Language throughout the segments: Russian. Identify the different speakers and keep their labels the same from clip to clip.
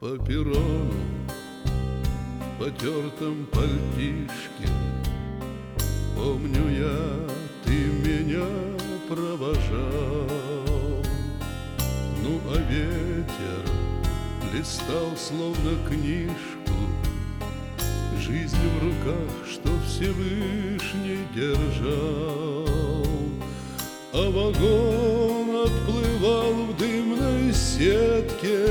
Speaker 1: по перрону в потертом пальтишке. Помню я, ты меня провожал. Ну а ветер листал словно книжку, жизнь в руках, что Всевышний держал. А вагон отплывал в дымной сетке,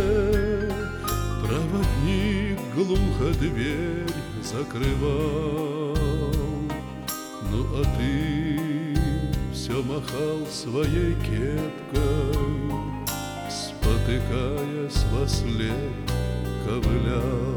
Speaker 1: проводник глухо дверь закрывал. Ну а ты все махал своей кепкой, спотыкаясь вослед ковылял.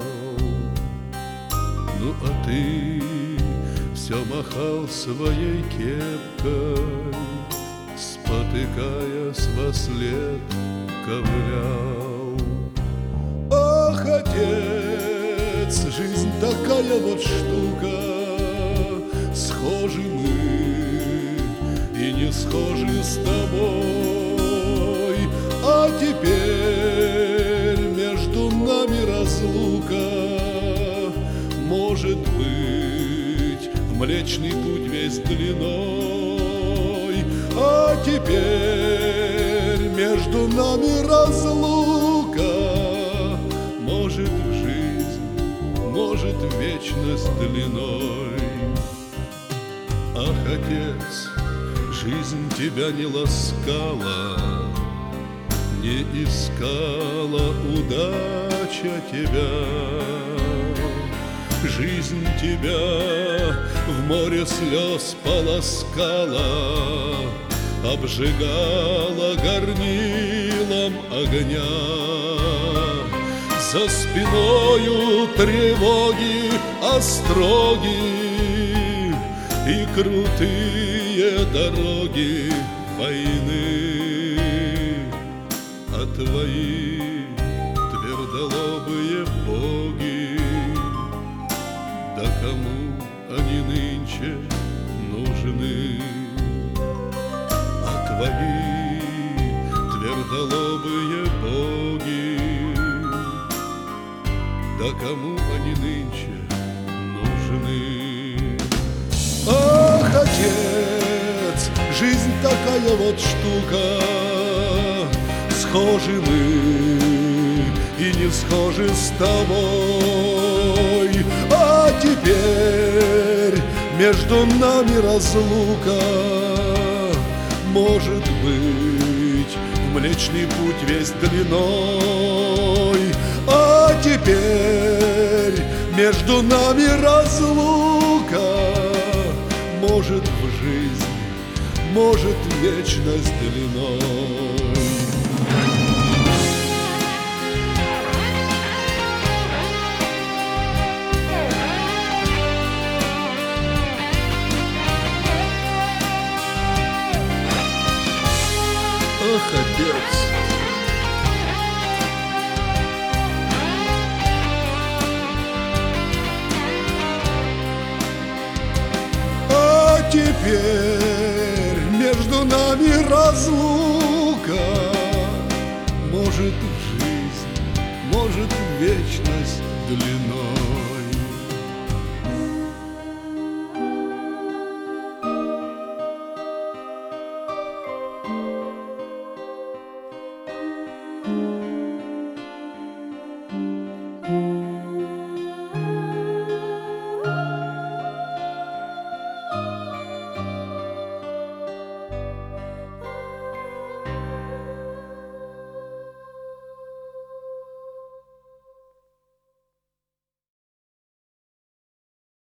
Speaker 1: Ну а ты все махал своей кепкой, спотыкаясь вослед ковылял. Ах, отец, жизнь такая вот штука, схожи мы и не схожи с тобой. А теперь между нами разлука, может быть, в Млечный Путь весь длиной. А теперь между нами разлука, может, в жизнь, может, в вечность длиной. Ах, отец, жизнь тебя не ласкала, не искала удача тебя. Жизнь тебя в море слез полоскала, обжигала горнилом огня. За спиною тревоги, остроги и крутые дороги войны. А твои твердолобые боги, да кому они нынче нужны? А твои твердолобые боги, да кому они нынче нужны? Ах, отец, жизнь такая вот штука, схожи мы и не схожи с тобой. А теперь между нами разлука, может быть, в Млечный Путь весь длиной. А теперь между нами разлука, может, в жизнь, может, в вечность длиной. Ах, отец, а теперь между нами разлука, может, в жизнь, может, в вечность длиной.